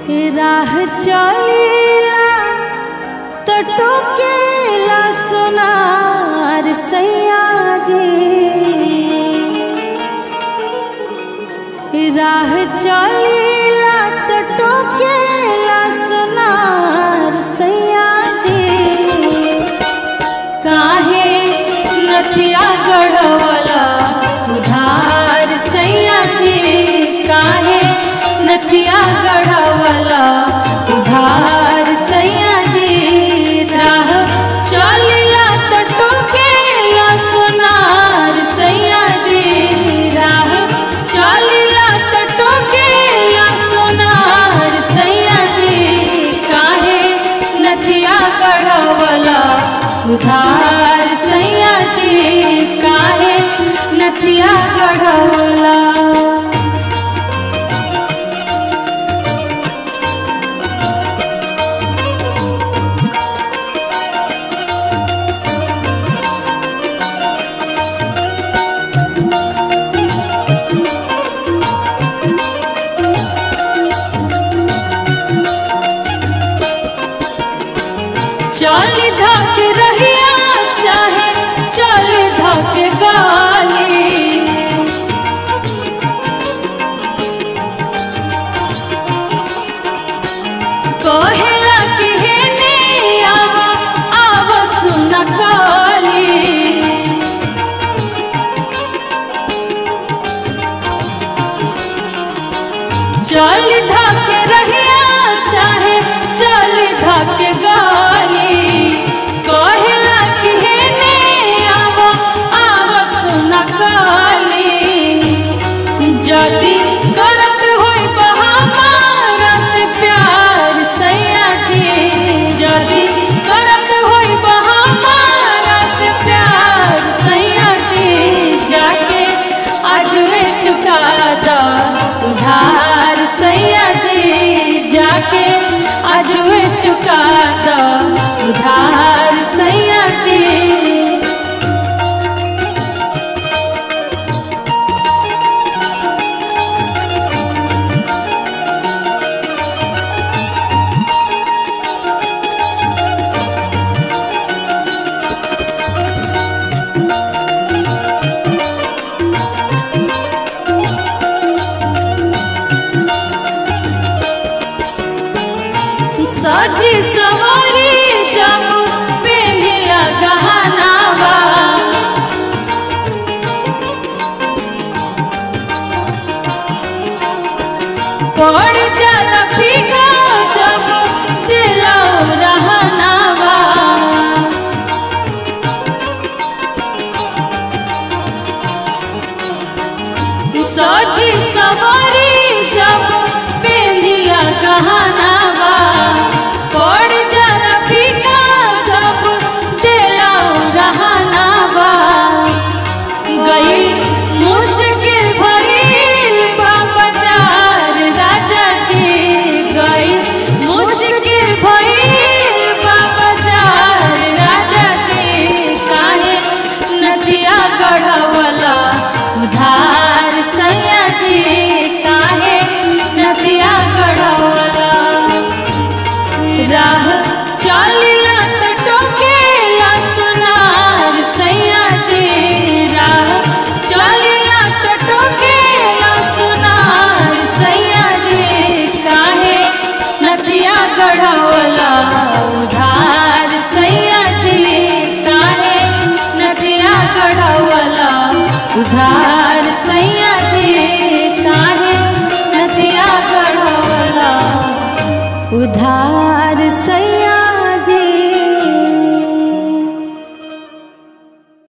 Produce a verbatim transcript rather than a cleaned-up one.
राह चलीला तो टोकेला सोनार सैया जी। राह चलीला तो टोकेला सोनार सैया जी। काहे नथिया गढ़वला उधार सैया जी। काहे नथिया गढ़वला उधार सैया जी। राह चलीला तो टोकेला सोनार सैया जी। राह चलीला तो टोकेला सोनार सैया जी। काहे नथिया गढ़वला उधार सैया जी। काहे नथिया गढ़वला। चल धक रहिया चाहे चल धक गाली। कहेला कि हेने आव आव सुन काली। चल धक रहिया चाहे चल धक गाली। कहेला कि हेने आव आव सुन काली। जदी करत होई हमारा से प्यार सैया जी। जदी करत होई हमारा से प्यार सैया जी। जाके अजवे चुका दो उधार सैया जी। जाके अजवे चुका दो उधार सैया जी। सजी सवारी जब पेन्हिला गहनावा। पड़ जाला फीका जब दिलौ रहनावा। सजी सवारी जब पेन्हिला गहनावा। पड़ जाला फीका जब दिलौ रहनावा। गई मुश्किल भइल बा बाजार राजा जी। गई मुश्किल भइल बा बाजार राजा जी। काहे नथिया गढ़वला उधार सैया जी। काहे नथिया गढ़वला। राह चलीला तो टोकेला सोनार सैया जी। राह चलीला तो टोकेला सोनार सैया जी। काहे नथिया गढ़वला उधार सैया जी। काहे नथिया गढ़वला उधार सैया जी। काहे नथिया गढ़वला उधार।